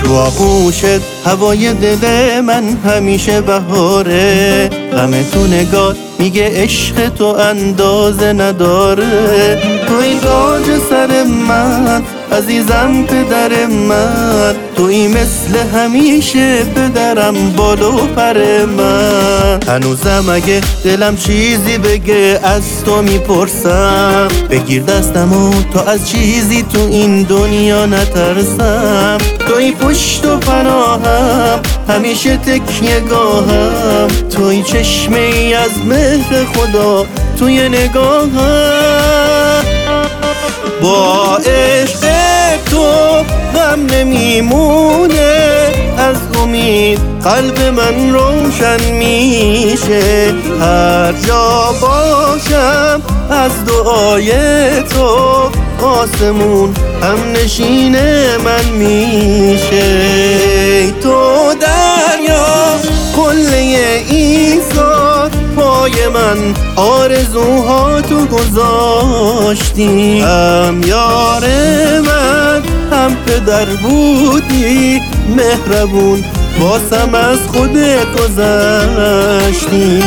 تو آغوشت هوای دل من همیشه بهاره، غم تو نگاه میگه عشق تو اندازه نداره. توی تاج سر من عزیزم پدر من، توی مثل همیشه پدرم بالو پر من. هنوزم اگه دلم چیزی بگه از تو میپرسم، بگیر دستمو تا از چیزی تو این دنیا نترسم. توی پشت و پناهم همیشه تکیه گاهم، توی چشمه ای از مهر خدا توی نگاهم. با عشق تو غم نمیمونه، از امید قلب من روشن میشه. هر جا باشم از دعای تو آسمون هم نشین من میشه. تو دریا قله ایثار، پای من آرزوها تو گذاشتی. هم یار من هم پدر بودی، مهربون باسم از خودت گذشتی.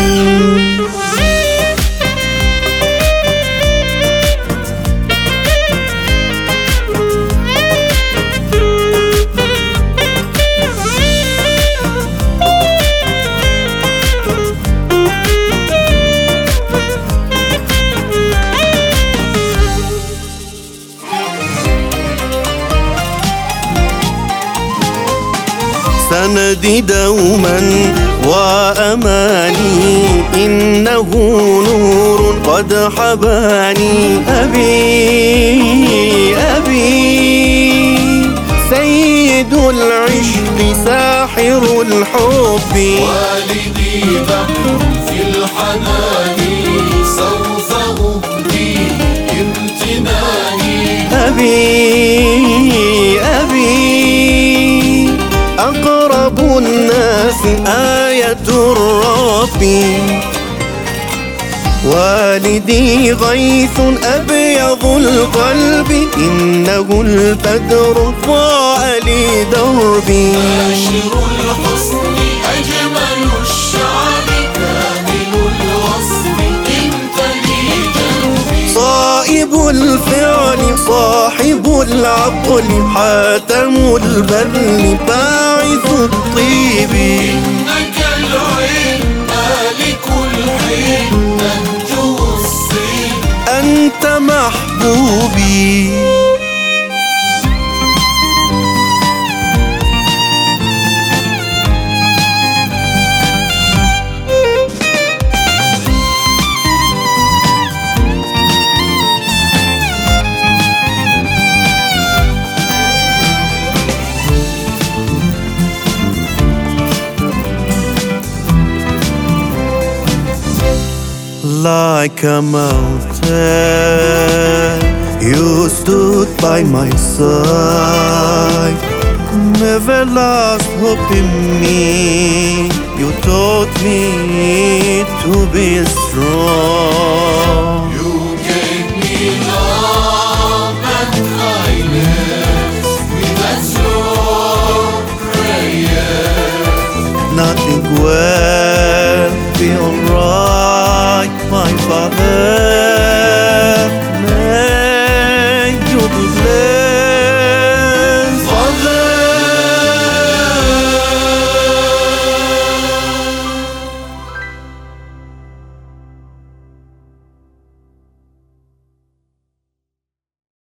سندي دوما وأماني، إنه نور قد حباني. أبي سيد العشق ساحر الحب، والدي بحر في الحنان سوف أبدي امتناني. أبي أقرب الناس آية الرب، والدي غيث أبيض القلب، إنه البدر ضاء لي دربي. باشر الحسن أجمل الشعب كامل الوصف أنت لي جنبي. صائب الفعل صاحب العقل حاتم البذل باعث الطيب. إنك العين مالك الحين نهجو الصين، أنت محبوبي. Like a mountain, you stood by my side, never lost hope in me. You taught me to be strong. You gave me love and kindness, that's your prayer. Nothing will be alright, my father.